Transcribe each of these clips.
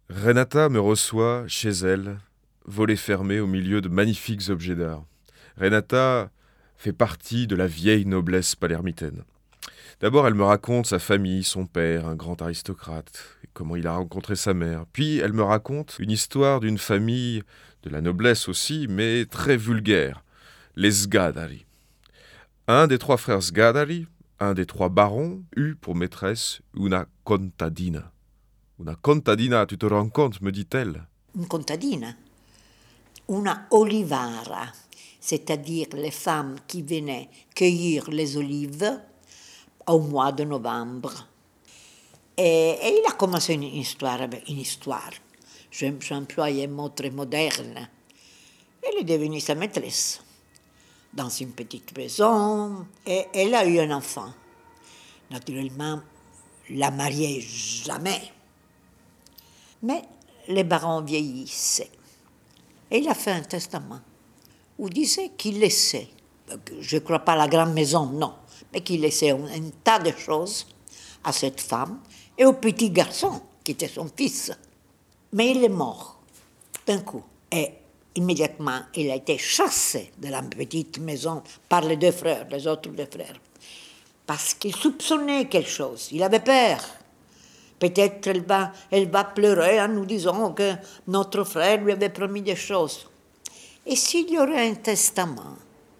Renata me reçoit chez elle, volet fermé au milieu de magnifiques objets d'art. Renata fait partie de la vieille noblesse palermitaine. D'abord, elle me raconte sa famille, son père, un grand aristocrate, et comment il a rencontré sa mère. Puis, elle me raconte une histoire d'une famille, de la noblesse aussi, mais très vulgaire, les Sgadari. Un des trois frères Sgadari, un des trois barons, eut pour maîtresse una contadina. Una contadina, tu te rends compte, me dit-elle. Une contadine, una olivara, c'est-à-dire les femmes qui venaient cueillir les olives au mois de novembre. Et il a commencé une histoire. J'emploie un mot très moderne. Elle est devenue sa maîtresse dans une petite maison et elle a eu un enfant. Naturellement, la mariée jamais. Mais les barons vieillissaient. Et il a fait un testament où il disait qu'il laissait, je ne crois pas à la grande maison, non, mais qu'il laissait un tas de choses à cette femme et au petit garçon, qui était son fils. Mais il est mort d'un coup. Et immédiatement, il a été chassé de la petite maison par les deux frères, les autres deux frères, parce qu'il soupçonnait quelque chose. Il avait peur. Peut-être elle va pleurer en nous disant que notre frère lui avait promis des choses. Et s'il y aurait un testament,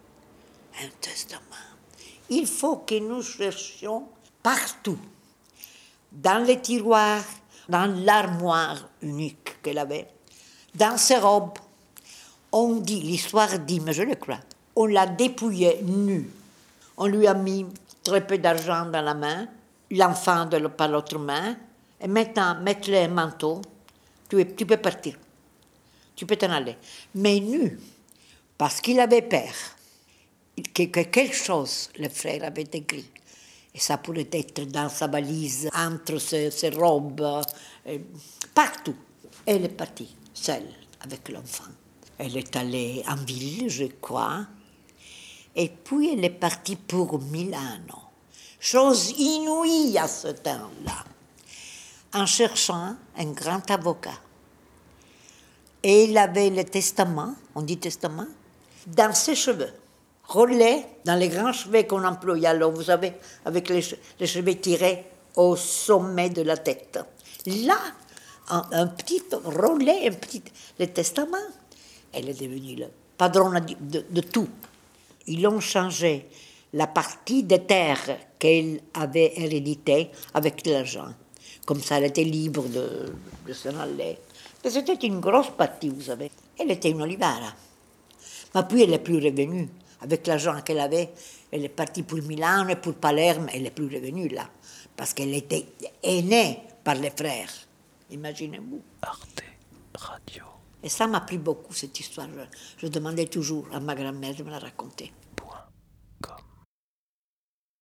il faut que nous cherchions partout, dans les tiroirs, dans l'armoire unique qu'elle avait, dans ses robes. On dit, l'histoire dit, mais je le crois, on l'a dépouillée nue. On lui a mis très peu d'argent dans la main, l'enfant par l'autre main, et maintenant, mettre-le un manteau, tu peux partir. Tu peux t'en aller. Mais nu, parce qu'il avait peur que quelque chose, le frère avait écrit. Et ça pourrait être dans sa valise, entre ses robes, partout. Elle est partie, seule, avec l'enfant. Elle est allée en ville, je crois. Et puis elle est partie pour Milano. Chose inouïe à ce temps-là. En cherchant un grand avocat. Et il avait le testament, on dit testament, dans ses cheveux, roulé dans les grands cheveux qu'on employait alors, vous savez, avec les cheveux tirés au sommet de la tête. Là, un petit roulé, le testament, elle est devenue le patron de tout. Ils ont changé la partie des terres qu'elle avait héréditée avec de l'argent. Comme ça, elle était libre de s'en aller. Mais c'était une grosse partie, vous savez. Elle était une olivara. Mais puis, elle n'est plus revenue. Avec l'argent qu'elle avait, elle est partie pour Milano et pour Palerme. Elle n'est plus revenue là. Parce qu'elle était aînée par les frères. Imaginez-vous. Arte Radio. Et ça m'a plu beaucoup, cette histoire. Je demandais toujours à ma grand-mère de me la raconter.